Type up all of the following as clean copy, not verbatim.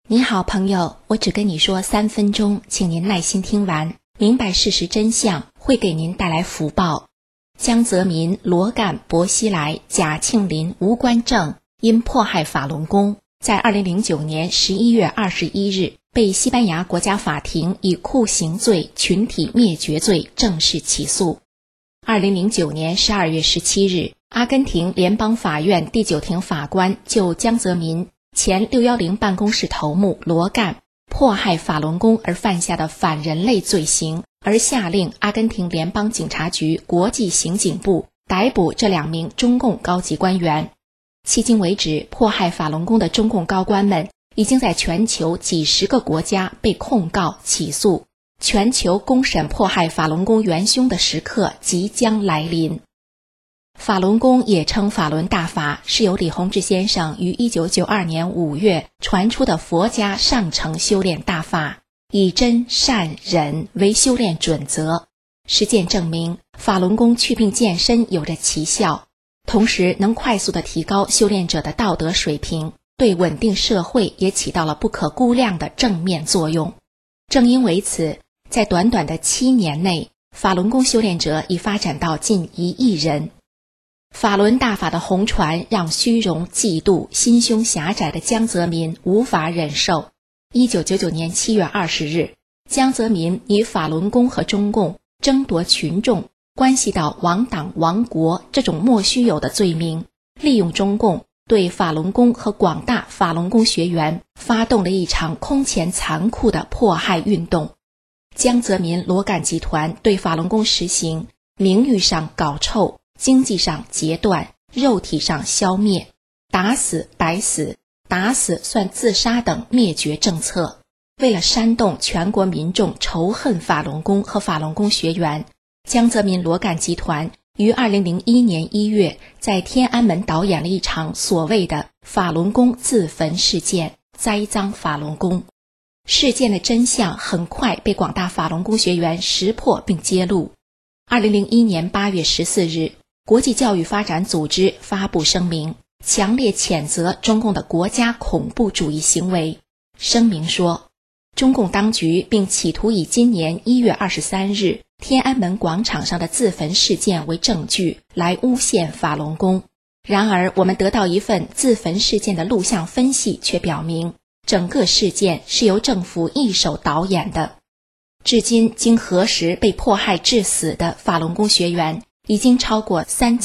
你好，朋友，我只跟你说3分钟，请您耐心听完，明白事实真相，会给您带来福报。江泽民、罗干、薄熙来、贾庆林、吴官正因迫害法轮功，在2009年11月21日被西班牙国家法庭以酷刑罪、群体灭绝罪正式起诉。2009年12月17日，阿根廷联邦法院第9庭法官就江泽民前610办公室头目罗干迫害法轮功而犯下的反人类罪行，而下令阿根廷联邦警察局国际刑警部逮捕这2名中共高级官员。迄今为止，迫害法轮功的中共高官们已经在全球几十个国家被控告起诉，全球公审迫害法轮功元凶的时刻即将来临。法轮功也称法轮大法，是由李洪志先生于1992年5月传出的佛家上乘修炼大法，以真善忍为修炼准则。实践证明，法轮功祛病健身有着奇效，同时能快速地提高修炼者的道德水平，对稳定社会也起到了不可估量的正面作用。正因为此，在短短的7年内，法轮功修炼者已发展到近1亿人。法轮大法的红传让虚荣、嫉妒、心胸狭窄的江泽民无法忍受。1999年7月20日，江泽民以法轮功和中共争夺群众、关系到亡党亡国这种莫须有的罪名，利用中共对法轮功和广大法轮功学员发动了一场空前残酷的迫害运动。江泽民、罗干集团对法轮功实行名誉上搞臭、经济上截断、肉体上消灭、打死白死、打死算自杀等灭绝政策。为了煽动全国民众仇恨法轮功和法轮功学员，江泽民、罗干集团于2001年1月在天安门导演了一场所谓的法轮功自焚事件，栽赃法轮功。事件的真相很快被广大法轮功学员识破并揭露。2001年8月14日，国际教育发展组织发布声明，强烈谴责中共的国家恐怖主义行为。声明说，中共当局并企图以今年1月23日天安门广场上的自焚事件为证据来诬陷法轮功。然而，我们得到一份自焚事件的录像分析却表明，整个事件是由政府一手导演的。至今经核实被迫害致死的法轮功学员已经超过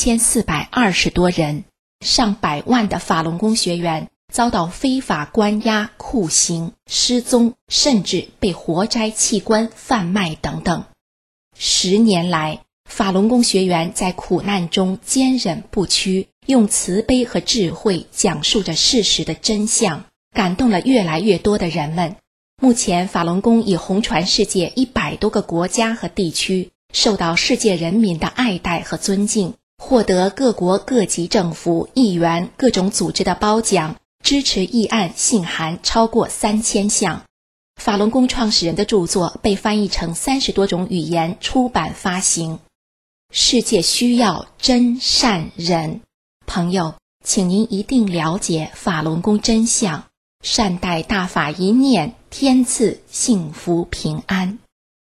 3420多人，上百万的法轮功学员遭到非法关押、酷刑、失踪，甚至被活摘器官贩卖等等。10年来，法轮功学员在苦难中坚忍不屈，用慈悲和智慧讲述着事实的真相，感动了越来越多的人们。目前，法轮功已红传世界100多个国家和地区，受到世界人民的爱戴和尊敬，获得各国各级政府、议员、各种组织的褒奖，支持议案信函超过3000项。法轮功创始人的著作被翻译成30多种语言出版发行。世界需要真善忍。朋友，请您一定了解法轮功真相，善待大法一念，天赐幸福平安。